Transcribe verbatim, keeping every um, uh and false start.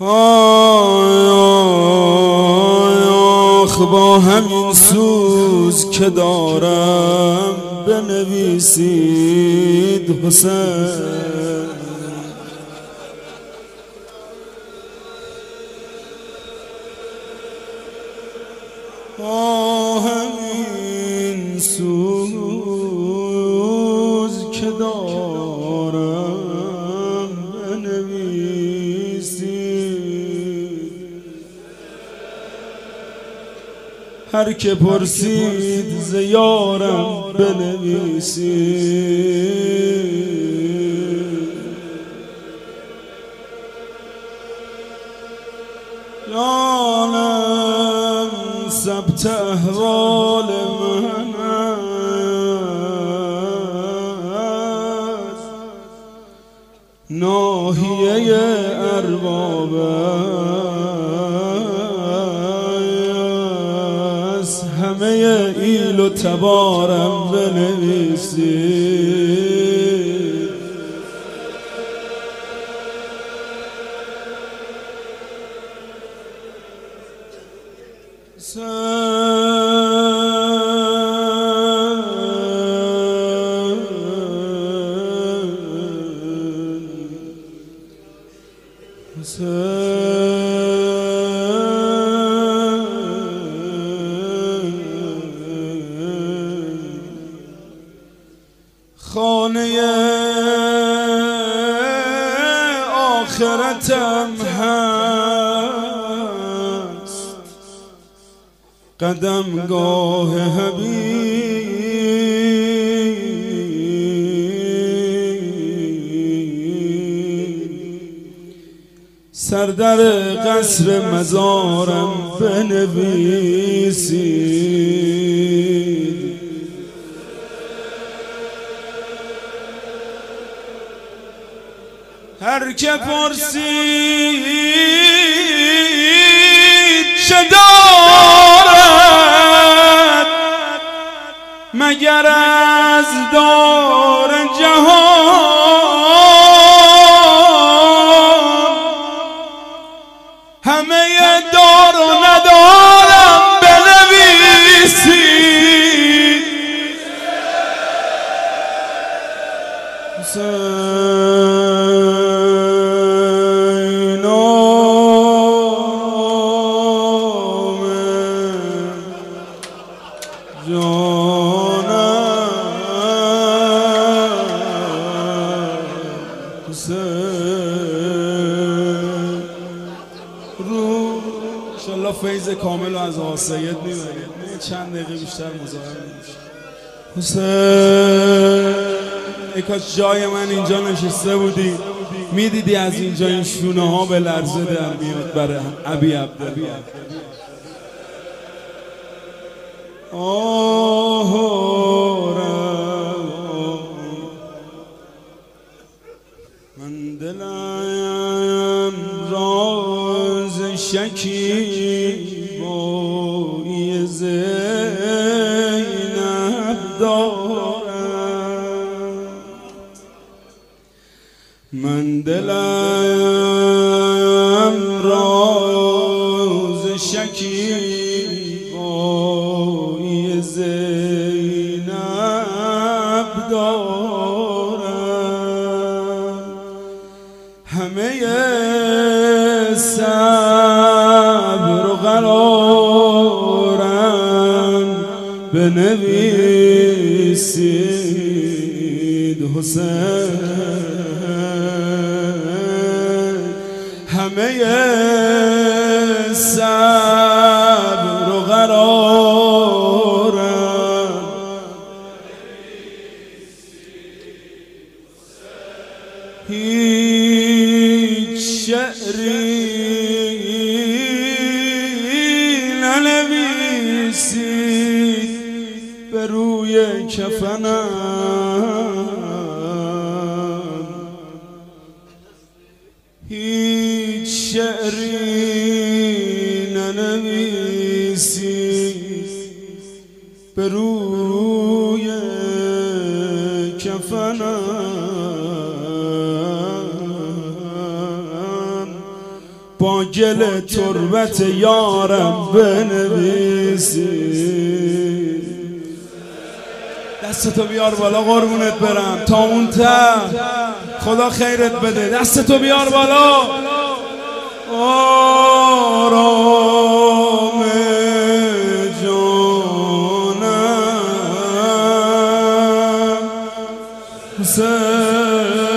آخ با همین سوز که دارم بنویسید حسین. با همین سوز که دارم بنویسید، هر که پرسید ز یارم بنویسید. جانم ثبت احوال من است، ناحیه ارباب است، همه ایل و تبارم بنویسید. خانه آخرتم هست، قدمگاه حبیب، سردر قصر مزارم بنویسید. هر که پرسید چه دارد مگر از دار جهان، همه دار و ندارم بنویسید. انشالله فیض کامل از آقا سید میبرید، چند دقیقه بیشتر مزاحم نمیشه. حسین ای کاش جای من اینجا نشسته بودی، میدیدی از اینجا این شونه ها به لرزه در میاد برای ابی عبدالله. آه من دلم راز شکیبایی زینب دارم، من دلم راز شکیبایی زینب دارم، همه صبر و قرارم بنویسید حسین، همه صبر و قرارم هیچ شعری ننویسید به روی کفنم، هیچ شعری ننویسید به روی کفنم، با گل تربت یارم بنویسی. دستتو بیار بالا قربونت برم تا اون ته، خدا خیرت بده. دستتو بیار بالا. آرام جانم حسین